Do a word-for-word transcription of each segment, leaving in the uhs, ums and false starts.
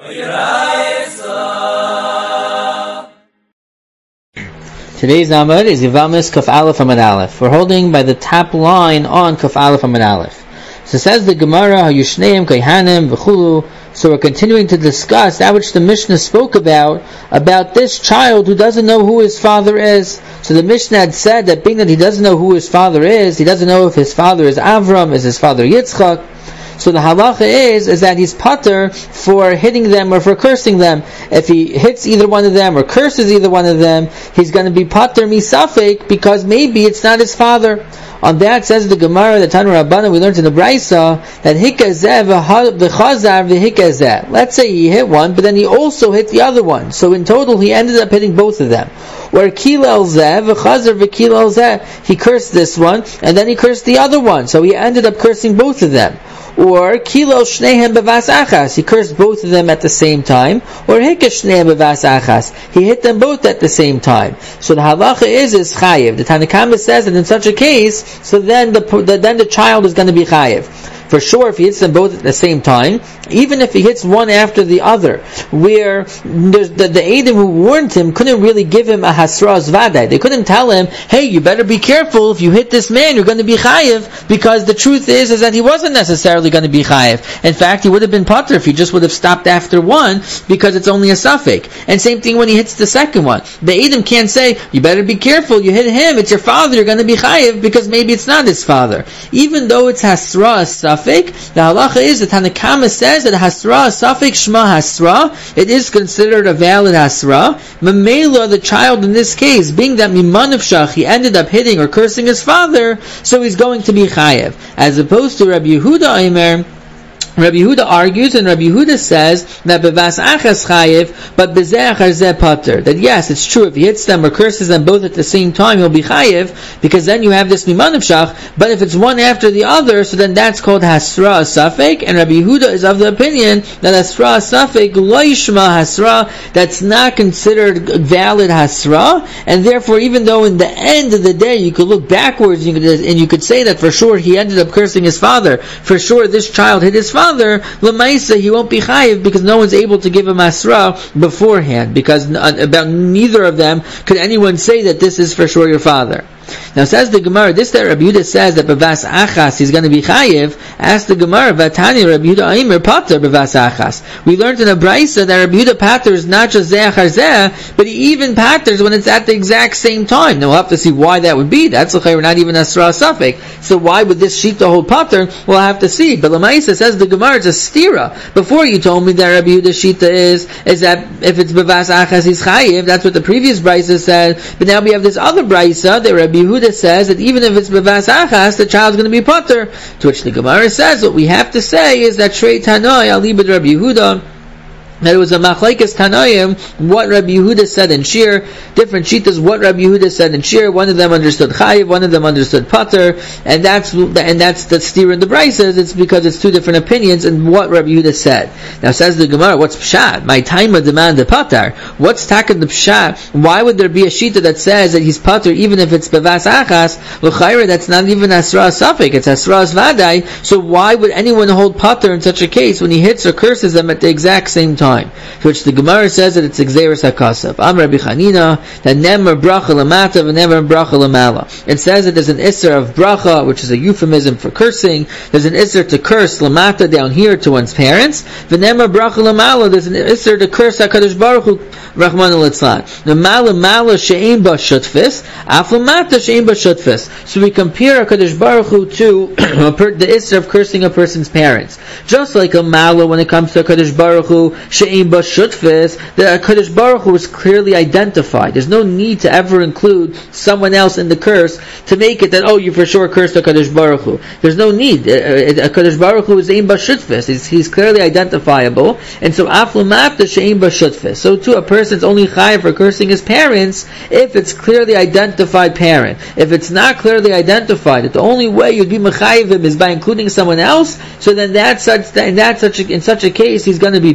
Today's Amud is Yevamos Kaf Aleph Amud Aleph. We're holding by the top line on Kaf Aleph Amud Aleph. So says the Gemara, Hayushneim Kayhanim V'chulu. So we're continuing to discuss that which the Mishnah spoke about, about this child who doesn't know who his father is. So the Mishnah had said that being that he doesn't know who his father is, he doesn't know if his father is Avram, is his father Yitzchak. So the halacha is, is that he's pater for hitting them or for cursing them. If he hits either one of them or curses either one of them, he's going to be pater misafek because maybe it's not his father. On that says the Gemara, the Tanu Rabbana, we learned in the Braisa that hikazeh v'chazar v'hikazeh. Let's say he hit one, but then he also hit the other one. So in total, he ended up hitting both of them. Or kilel zeh v'chazar v'kilel zeh. He cursed this one, and then he cursed the other one. So he ended up cursing both of them. Or kilel shnehem bevas achas. He cursed both of them at the same time. Or hikesh shnehem bevas achas. He hit them both at the same time. So the halacha is is chayiv. The Tanna Kamma says that in such a case, so then the, the then the child is going to be chayiv. For sure, if he hits them both at the same time, even if he hits one after the other, where the, the, the Edom who warned him couldn't really give him a hasra zvadai. They couldn't tell him, hey, you better be careful, if you hit this man, you're going to be chayiv, because the truth is, is that he wasn't necessarily going to be chayiv. In fact, he would have been pater if he just would have stopped after one, because it's only a suffix. And same thing when he hits the second one. The Edom can't say, you better be careful, you hit him, it's your father, you're going to be chayiv, because maybe it's not his father. Even though it's hasra suffix, the halacha is that Tanna Kamma says that hasra suffix shma hasra, it is considered a valid hasra. Mamela, the child in this case, being that miman of shach, he ended up hitting or cursing his father, so he's going to be chayev. As opposed to Rabbi Yehuda Aimer, Rabbi Yehuda argues, and Rabbi Yehuda says that bevas achas chayiv, but bezeh achar zeh pater. That yes, it's true, if he hits them or curses them both at the same time, he'll be chayiv, because then you have this miman of shach. But if it's one after the other, so then that's called hasra safek. And Rabbi Yehuda is of the opinion that hasra safek lo yishma hasra, that's not considered valid hasra, and therefore, even though in the end of the day you could look backwards and you could, and you could say that for sure he ended up cursing his father, for sure this child hit his father, Lamaisa, he won't be chayiv because no one's able to give him asra beforehand, because about neither of them could anyone say that this is for sure your father. Now says the Gemara, this that Rabbi Yehuda says that bevas achas he's going to be chayiv. Ask the Gemara, Vatani Rabbi Yehuda Aimer pater bevas achas. We learned in a Braisa that Rabbi Yehuda pater is not just zeh achar zeh, but he even paters when it's at the exact same time. Now we'll have to see why that would be. That's l'chayr not even asra safek. So why would this shita hold pater? We'll have to see. But Lamaisa says the Gemara, it's a stira. Before you told me that Rabbi Yehuda shita is is that if it's bevas achas he's chayiv. That's what the previous Braisa said. But now we have this other Braisa that Rabbi Yehuda says that even if it's bevas achas, the child's going to be pater. To which the Gemara says what we have to say is that Shrei Tanoi Alibad Rabbi Yehuda, that it was a machlekes Tanoim, what Rabbi Yehuda said in Shir, different shitas, what Rabbi Yehuda said in Shir. One of them understood chayiv, one of them understood pater, and that's and that's the steer in the Braisa. It's because it's two different opinions in what Rabbi Yehuda said. Now says the Gemara, what's pshat? My time of demand the pater. What's taken the pshat? Why would there be a shita that says that he's pater even if it's bevas achas? L'chayra, that's not even asra safek, it's asra vadai. So why would anyone hold pater in such a case when he hits or curses them at the exact same time? To which the Gemara says that it's Xeris HaKasav. Am Rabbi Chanina, that nemer bracha lamata v'nemer bracha lamala. It says that there's an isser of bracha, which is a euphemism for cursing. There's an isser to curse lamata down here to one's parents. V'nemer bracha lamala, there's an isser to curse HaKadosh Baruch Hu, Rahman al-Itzlan. The mala mala she'ein ba shutfis, af lamata she'ein ba shutfis. So we compare HaKadosh Baruch Hu to the isser of cursing a person's parents. Just like a mala when it comes to HaKadosh Baruch Hu, she'ein ba shutfis, the HaKadosh Baruch Hu is clearly identified. There's no need to ever include someone else in the curse to make it that, oh, you for sure cursed HaKadosh Baruch Hu. There's no need. HaKadosh Baruch Hu is ein ba shutfis. He's, he's clearly identifiable. And so, af lamata she'ein ba shutfis. So too, a person's only chayav for cursing his parents if it's clearly identified parent. If it's not clearly identified, that the only way you'd be mechayiv him is by including someone else, so then that's such, in, that such a, in such a case, he's going to be pater. So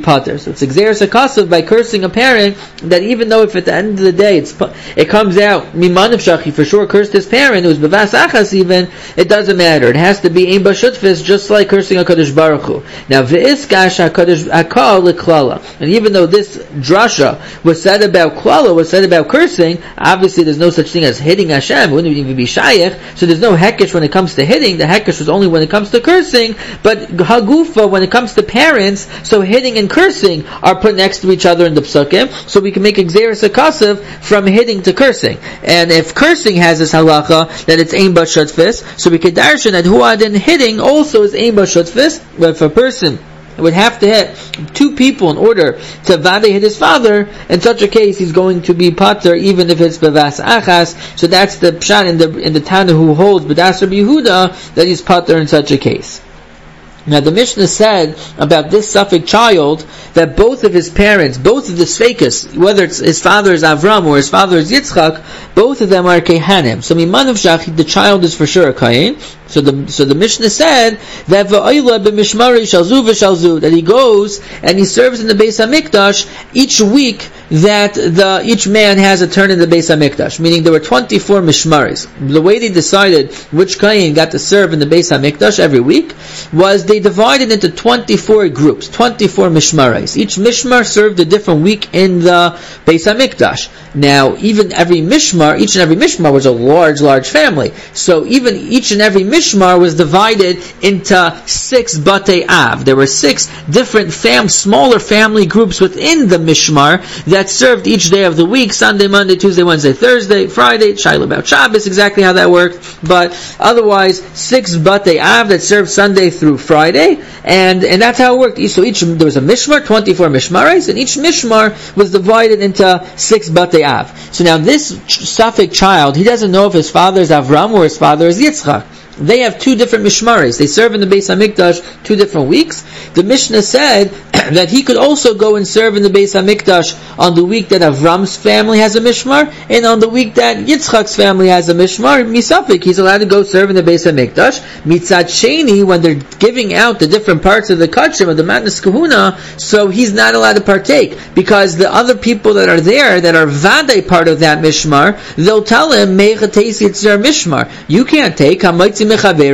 So it's Xeris HaKasav by cursing a parent, that even though if at the end of the day it's, it comes out, Miman of Shachi for sure cursed his parent, it was Bavas Achas even, it doesn't matter. It has to be Ein Bashutfis, just like cursing HaKadosh Baruch Hu. Now, V'iskash HaKadosh Hakal L'Klala. And even though this drasha was said about Klala, was said about cursing, obviously there's no such thing as hitting Hashem, it wouldn't even be Shayach, so there's no Hekesh when it comes to hitting, the Hekesh was only when it comes to cursing, but Hagufa, when it comes to parents, so hitting and cursing are put next to each other in the Psukim, so we can make Xeris HaKasav from hitting to cursing. And if cursing has this halacha, that it's Ein Bashutfis, so we can darshan that Huadin hitting also is Ein Bashutfis, but if a person would have to hit two people in order to vade hit his father, in such a case he's going to be pater even if it's bevas achas. So that's the pshat in the in the Tana who holds b'das Rabbi Yehuda that he's pater in such a case. Now the Mishnah said about this Suffolk child that both of his parents, both of the Sveikas, whether it's his father is Avram or his father is Yitzchak, both of them are Kehanim. So Miman of Shach, the child is for sure a Kayin. So the so the Mishnah said that v'oila b'mishmari shalzu v'shalzu, that he goes and he serves in the Beis Hamikdash each week, that the each man has a turn in the Beis Hamikdash. Meaning there were twenty-four mishmaris. The way they decided which Kayin got to serve in the Beis Hamikdash every week was they divided into twenty-four groups, twenty-four mishmaris. Each mishmar served a different week in the Beis Hamikdash. Now, even every mishmar, each and every mishmar was a large, large family. So even each and every mishmar was divided into six batei av. There were six different fam, smaller family groups within the mishmar that served each day of the week: Sunday, Monday, Tuesday, Wednesday, Thursday, Friday. Shaila about Shabbos, exactly how that worked. But otherwise, six batei av that served Sunday through Friday, and and that's how it worked. So each there was a mishmar, twenty-four mishmaris, and each mishmar was divided into six batei av. So now this Suffolk child, he doesn't know if his father is Avram or his father is Yitzchak. They have two different mishmaris. They serve in the Beis Hamikdash two different weeks. The Mishnah said that he could also go and serve in the Beis Hamikdash on the week that Avram's family has a mishmar, and on the week that Yitzchak's family has a mishmar. Misafik, he's allowed to go serve in the Beis Hamikdash. Mitzad Sheni, when they're giving out the different parts of the kachim of the Matnas Kahuna, so he's not allowed to partake, because the other people that are there, that are Vadei part of that mishmar, they'll tell him, Meichatesi it's their mishmar. You can't take Hamaitzi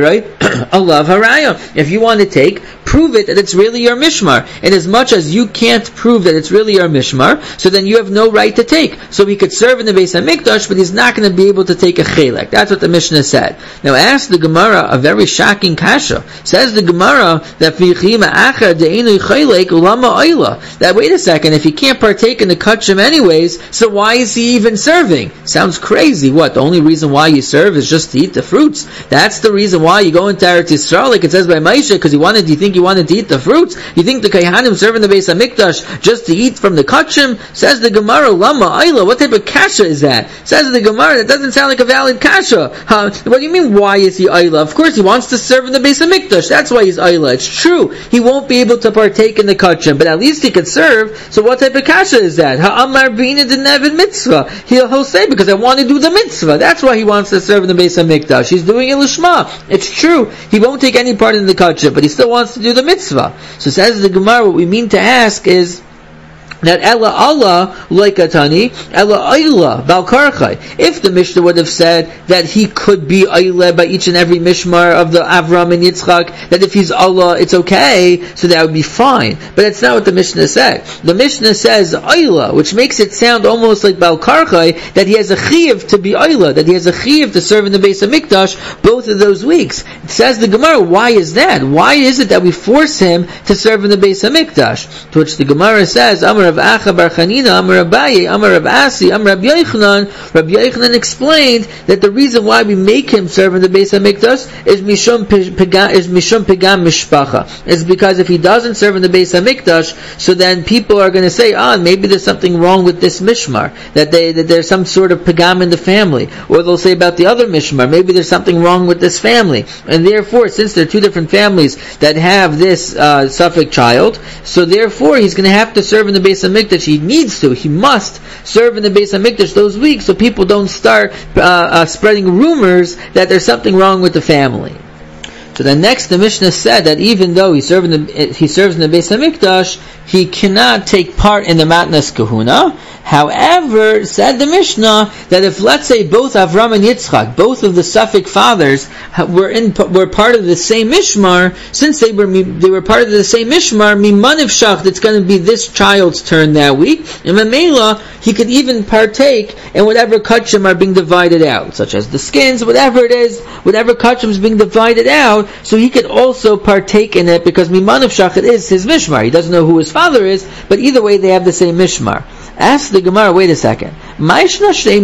Allah haraya. If you want to take, prove it that it's really your mishmar. And as much as you can't prove that it's really your mishmar, so then you have no right to take. So he could serve in the Beis Hamikdash, but he's not going to be able to take a chelek. That's what the Mishnah said. Now ask the Gemara a very shocking kasha. Says the Gemara that that wait a second, if he can't partake in the kachim anyways, so why is he even serving? Sounds crazy. What? The only reason why you serve is just to eat the fruits? That's the reason why you go into Eretz Yisrael, like it says by Moshe, because you wanted, you think you wanted to eat the fruits? You think the Kayhanim serve in the Beis Hamikdash just to eat from the kachim? Says the Gemara, Lama Ayla, what type of kasha is that? Says the Gemara, that doesn't sound like a valid kasha. Huh? What do you mean, why is he Ayla? Of course he wants to serve in the Beis Hamikdash, that's why he's Ayla. It's true, he won't be able to partake in the kachim, but at least he could serve. So what type of kasha is that? Ha'amar bina d'nevid mitzvah. He'll, he'll say, because I want to do the mitzvah, that's why he wants to serve in the Beis Hamikdash. He's doing it lishma. It's true, he won't take any part in the kachim, but he still wants to do the mitzvah. So says the Gemara, what we mean to ask is that Ella Allah loikatani, Ella Ayla Bal Karchai. If the Mishnah would have said that he could be Ayla by each and every mishmar of the Avram and Yitzchak, that if he's Allah it's okay, so that would be fine. But that's not what the Mishnah said. The Mishnah says Ayla, which makes it sound almost like Bal Karchai, that he has a chiyuv to be Ayla, that he has a chiyuv to serve in the Beis Hamikdash both of those weeks. It says the Gemara, why is that? Why is it that we force him to serve in the Beis Hamikdash? To which the Gemara says, Amar Rav Acha Bar Chanina, Amar Abaye, Amar Rav Asi, Amar Rav Yochanan. Rav Yochanan explained that the reason why we make him serve in the Beis Hamikdash is mishum pegam, is mishum pegam mishpacha. Is because if he doesn't serve in the Beis Hamikdash, so then people are going to say, ah, oh, maybe there's something wrong with this mishmar, that they that there's some sort of pegam in the family, or they'll say about the other mishmar, maybe there's something wrong with this family, and therefore, since there are two different families that have this uh, Suffolk child, so therefore he's going to have to serve in the Beis Hamikdash. He needs to, he must serve in the Beis Hamikdash those weeks, so people don't start uh, uh, spreading rumors that there's something wrong with the family. So then next the Mishnah said that even though he serves in the, he serves in the Beis Hamikdash, he cannot take part in the Matnas Kahuna. However, said the Mishnah that if, let's say, both Avram and Yitzchak, both of the Suffolk fathers, were in were part of the same Mishmar, since they were they were part of the same Mishmar, Mimaniv Shach, it's going to be this child's turn that week, and Mamela, he could even partake in whatever kachim are being divided out, such as the skins, whatever it is, whatever kachim is being divided out, so he could also partake in it, because Mimaniv Shach, it is his Mishmar. He doesn't know who his father is, but either way they have the same Mishmar. Ask the Gemara, wait a second. What's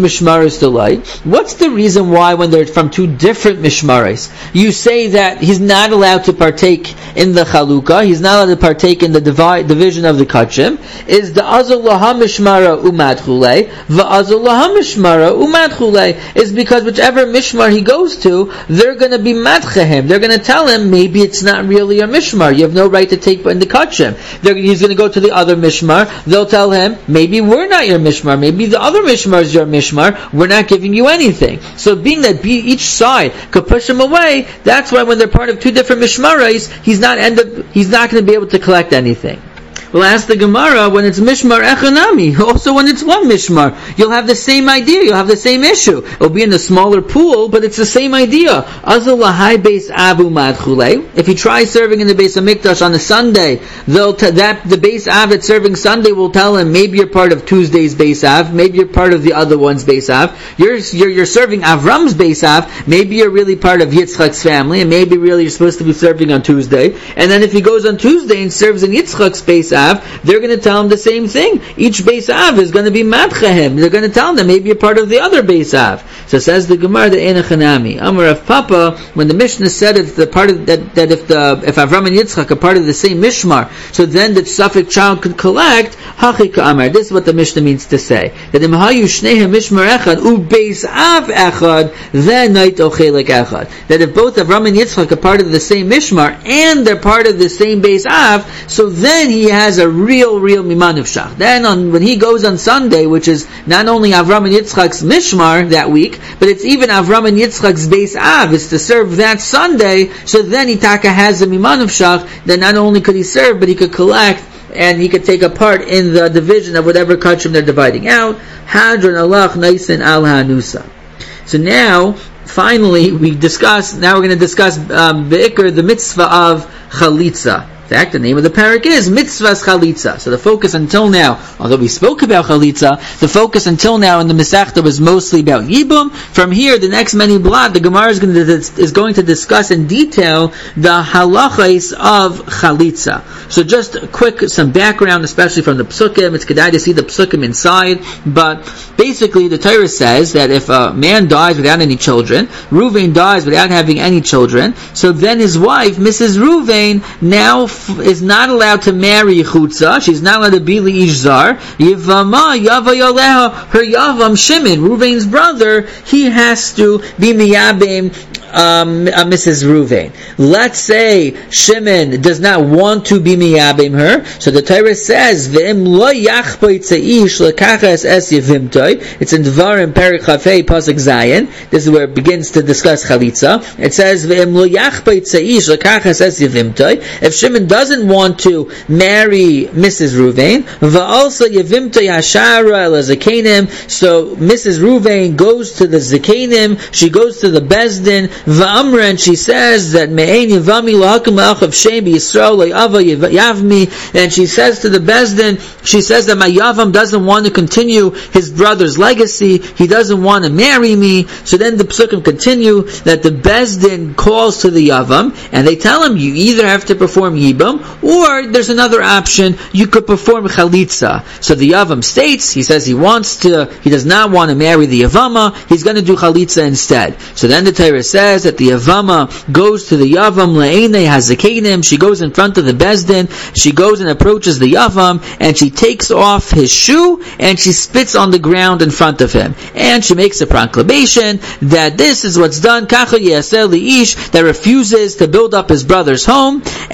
the reason why when they're from two different mishmaros, you say that he's not allowed to partake in the chalukah, he's not allowed to partake in the divi- division of the kachim? Is the azul laha mishmara umad chulei, v'azul laha mishmara umad chulei, is because whichever mishmar he goes to, they're going to be madcha him. They're going to tell him, maybe it's not really a mishmar, you have no right to take in the kachim. They're, he's going to go to the other mishmar, they'll tell him, maybe we're not your mishmar, maybe the other mishmar is your mishmar, we're not giving you anything. So being that each side could push him away, that's why when they're part of two different mishmaros, he's not end up, he's not going to be able to collect anything. Well, ask the Gemara, when it's Mishmar Echanami, also when it's one Mishmar, you'll have the same idea, you'll have the same issue. It'll be in a smaller pool, but it's the same idea. Azul lahai beis avu madchulei. If he tries serving in the Beis Hamikdash on a Sunday, they'll t- that the Beis Av that's serving Sunday will tell him, maybe you're part of Tuesday's Beis Av, maybe you're part of the other one's Beis Av. You're, you're, you're serving Avram's Beis Av, maybe you're really part of Yitzchak's family, and maybe really you're supposed to be serving on Tuesday. And then if he goes on Tuesday and serves in Yitzchak's Beis Av, they're going to tell him the same thing. Each Beis Av is going to be madcha him. They're going to tell him that maybe you're part of the other Beis Av. So says the Gemara, the Enochanami. Amar of Papa, when the Mishnah said if the part of that, that if the if Avram and Yitzchak are part of the same Mishmar, so then the Suffolk child could collect. Hachika Amar. This is what the Mishnah means to say. That im hayu shnehem Mishmar echad u Beis Av echad, then night ochelek echad. That if both Avram and Yitzchak are part of the same Mishmar and they're part of the same Beis Av, so then he has a real, real Mimaniv Shach. Then on, when he goes on Sunday, which is not only Avram and Yitzchak's Mishmar that week, but it's even Avram and Yitzchak's Beis Av, is to serve that Sunday, so then Itaka has a Mimaniv Shach, then not only could he serve, but he could collect, and he could take a part in the division of whatever kachim they're dividing out. Hadron alach naisin al hanusa. So now, finally, we discuss, now we're going to discuss um, Be'ikr, the mitzvah of chalitza. In fact, the name of the parak is Mitzvahs Chalitza. So the focus until now, although we spoke about Chalitza, the focus until now in the Masechta was mostly about Yibum. From here, the next many blot, the Gemara is going to, is going to discuss in detail the halachas of Chalitza. So just a quick, some background, especially from the Psukim. It's kedai to see the Psukim inside, but basically the Torah says that if a man dies without any children, Ruvain dies without having any children, so then his wife, Missus Ruvain, now is not allowed to marry Chutza. She's not allowed to be Li'ish Zar. Yivama Yava Yaleha, her Yavam Shimon, Ruvain's brother, he has to be Miyabim um, uh, Missus Ruvain. Let's say Shimon does not want to be Miyabim her, so the Torah says V'im lo yachboi tzaish lekachas es yevimtoi. It's in Dvarim Perek Chafei Pasuk Zayin. This is where it begins to discuss Chalitza. It says V'im lo yachboi tzaish lekachas es yevimtoi. If Shimon doesn't want to marry Missus Ruvain, va'alsa yevimtoi hashara el zakenim, so Missus Ruvain goes to the zakenim, she goes to the Bezdin, va'amra, and she says that me'ein yavami lahakim la'achav shem b'Yisrael le'ava yavmi, and she says to the Bezdin, she says that my Yavam doesn't want to continue his brother's legacy, he doesn't want to marry me. So then the Psukim continue that the Bezdin calls to the Yavam, and they tell him, you either have to perform Yibam, or there's another option, you could perform Chalitza. So the Yavam states, he says he wants to, he does not want to marry the Yavama, he's going to do Chalitza instead. So then the Torah says that the Yavama goes to the Yavam, Le'enei Hazakenim, she goes in front of the Bezdin, she goes and approaches the Yavam, and she takes off his shoe, and she spits on the ground in front of him. And she makes a proclamation that this is what's done, Kacha Yaseh Li'ish, that refuses to build up his brother's home, and then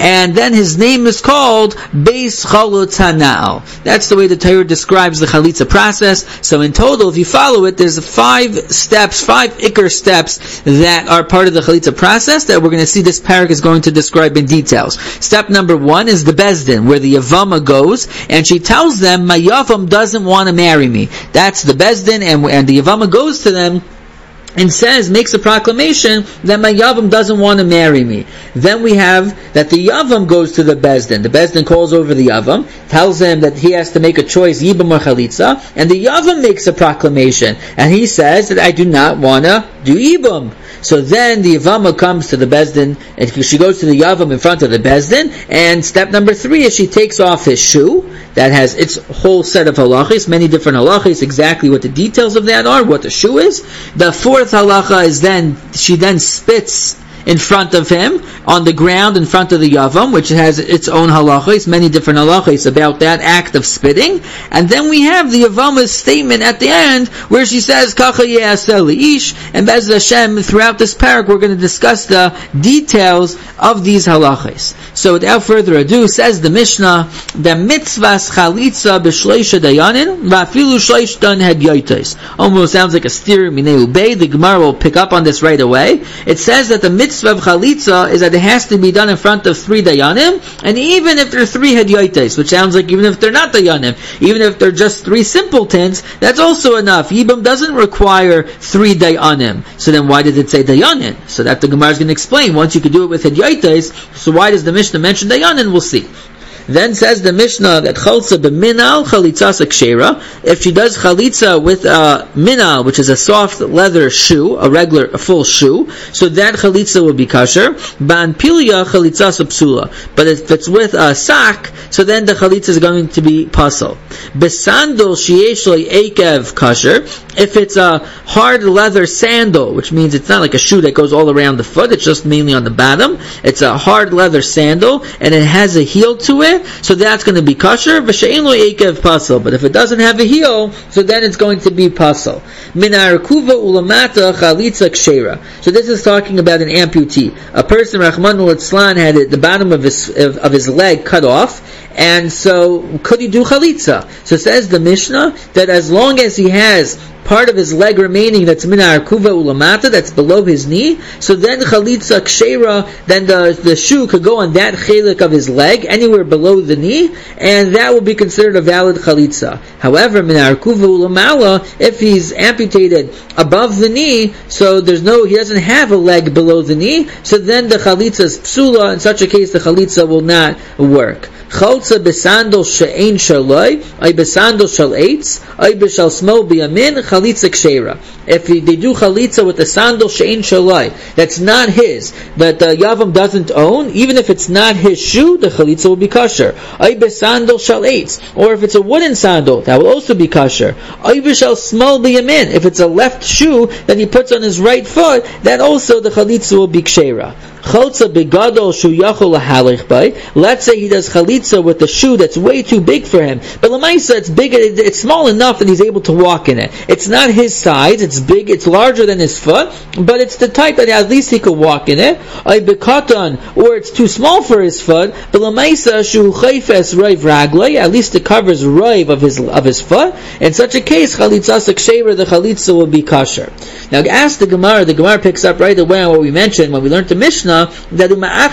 then his name is called Beis Chalutz Hana'al. That's the way the Torah describes the chalitza process. So in total, if you follow it, there's five steps, five ikar steps that are part of the chalitza process that we're going to see this parak is going to describe in details. Step number one is the Bezdin, where the Yavama goes, and she tells them, my Yavam doesn't want to marry me. That's the Bezdin, and, and the Yavama goes to them and says, makes a proclamation that my Yavam doesn't want to marry me. Then we have that the Yavam goes to the Bezdin. The Bezdin calls over the Yavam, tells him that he has to make a choice, Yibam or Chalitza, and the Yavam makes a proclamation, and he says that I do not want to do Yibam. So then the Yavama comes to the Bezdin, and she goes to the Yavam in front of the Bezdin, and step number three is she takes off his shoe, that has its whole set of halachis, many different halachis, exactly what the details of that are, what the shoe is. The fourth halacha is then, she then spits in front of him, on the ground in front of the Yavam, which has its own halachis, many different halachis about that act of spitting. And then we have the Yavama's statement at the end, where she says, Kacha ye'aseh li'ish, and Be'ez Hashem, throughout this parak, we're going to discuss the details of these halachis. So without further ado, says the Mishnah, the mitzvahs chalitza b'shleisha dayanin, va'afilu shleish dan hedyotes. Almost sounds like a steer minei ubei. The Gemara will pick up on this right away. It says that the mitzvah of chalitza is that it has to be done in front of three dayanim, and even if there are three hedyotes, which sounds like even if they're not dayanim, even if they're just three simpletons, that's also enough. Yibam doesn't require three dayanim. So then why did it say dayanim? So that the Gemara is going to explain. Once you could do it with hedyotes, so why does the Mishnah mention dayanim? We'll see. Then says the Mishnah that chalza b'minal chalitzas kshera. If she does chalitza with a minal, which is a soft leather shoe, a regular, a full shoe, so that chalitza will be kosher. Ban pilya chalitzas psula. But if it's with a sock, so then the chalitza is going to be pasul. Besandal sheyesh lo ekev kosher. If it's a hard leather sandal, which means it's not like a shoe that goes all around the foot, it's just mainly on the bottom. It's a hard leather sandal, and it has a heel to it, so that's going to be kosher. V'she'en lo ekev pasul. But if it doesn't have a heel, so then it's going to be pasul. Min ha'arkuva ulamata chalitza kshera. So this is talking about an amputee. A person, Rahman al-Itzlan, had it, the bottom of his of, of his leg cut off, and so could he do chalitza? So says the Mishnah that as long as he has part of his leg remaining that's min ha'arkuva ulamata, that's below his knee, so then chalitza kshera, then the, the shoe could go on that chelik of his leg, anywhere below the knee, and that will be considered a valid chalitza. However, min ha'arkuva ulamala, if he's amputated above the knee, so there's no, he doesn't have a leg below the knee, so then the chalitza is psula. In such a case, the chalitza will not work. Chalza besandal she'ein shaloi, ay besandal shal eitz, ay b'shal smol biyamin, chalitza kshera. If they do chalitza with a sandal she'ein shaloi, that's not his, that the Yavam doesn't own, even if it's not his shoe, the chalitza will be kosher. Ay besandal shal eitz, or if it's a wooden sandal, that will also be kosher. Ay b'shal smol biyamin, if it's a left shoe that he puts on his right foot, then also the chalitza will be kshera. Chalza begadol shu yachol lahalich by. Let's say he does chalitza with a shoe that's way too big for him, but lamaisa it's big, it's small enough that he's able to walk in it. It's not his size, it's big, it's larger than his foot, but it's the type that at least he could walk in it. Ay bekatan, or it's too small for his foot, but lamaisa shu chayfes roiv raglay, at least it covers roiv of his of his foot. In such a case, chalitza sekshever, the chalitza will be kosher. Now, ask the Gemara. The Gemara picks up right away on what we mentioned when we learned the Mishnah, that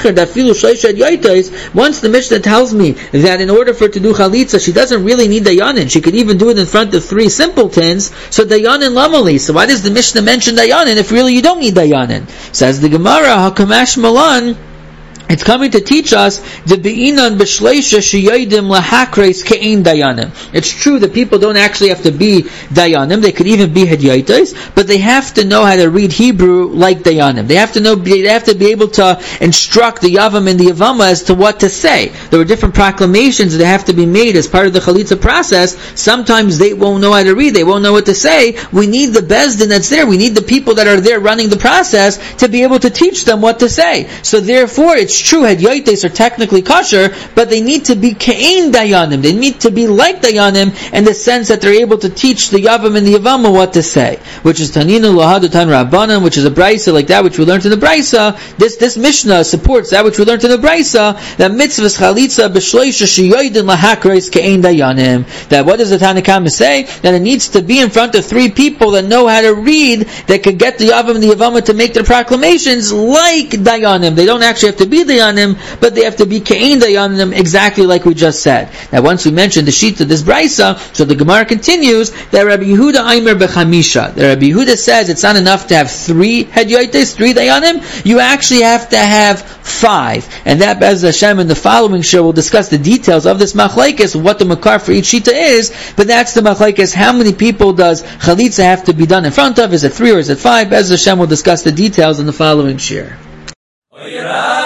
once the Mishnah tells me that in order for her to do chalitza, she doesn't really need dayanin. She could even do it in front of three simpletons. So dayanin lamali. So why does the Mishnah mention dayanin if really you don't need dayanin? Says the Gemara, hakamash malan. It's coming to teach us the be'inan b'shleisha sheyodim lahakreis ke'in dayanim. It's true that people don't actually have to be dayanim; they could even be hedyotes, but they have to know how to read Hebrew like dayanim. They have to know; they have to be able to instruct the yavam and the yavama as to what to say. There are different proclamations that have to be made as part of the chalitza process. Sometimes they won't know how to read; they won't know what to say. We need the bezdin that's there. We need the people that are there running the process to be able to teach them what to say. So therefore, it's it's true, Hadyotes are technically kosher, but they need to be Ke'ein Dayanim. They need to be like Dayanim in the sense that they're able to teach the Yavam and the Yavama what to say. Which is Tanina Lohadu Tan Rabbanan, which is a Brisa like that which we learned in the Brisa. This this Mishnah supports that which we learned in the Brisa, that mitzvahs chalitza b'shloisha sheyoydin lahakreis Ke'ein Dayanim. That what does the Tanakhama say? That it needs to be in front of three people that know how to read, that could get the Yavam and the Yavama to make their proclamations like Dayanim. They don't actually have to be Dayanim, but they have to be Ke'ein Dayanim, exactly like we just said. Now once we mentioned the sheet of this Brisa, so the Gemara continues that Rabbi Yehuda Aimer b'chamisha. That Rabbi Yehuda says it's not enough to have three Hadyotes, three Dayanim, you actually have to have five. And that, as Hashem in the following show, we'll discuss the details of this machlekes, what the makar for each shita is, but that's the machlekes, how many people does chalitza have to be done in front of? Is it three or is it five? As Hashem will discuss the details in the following shir.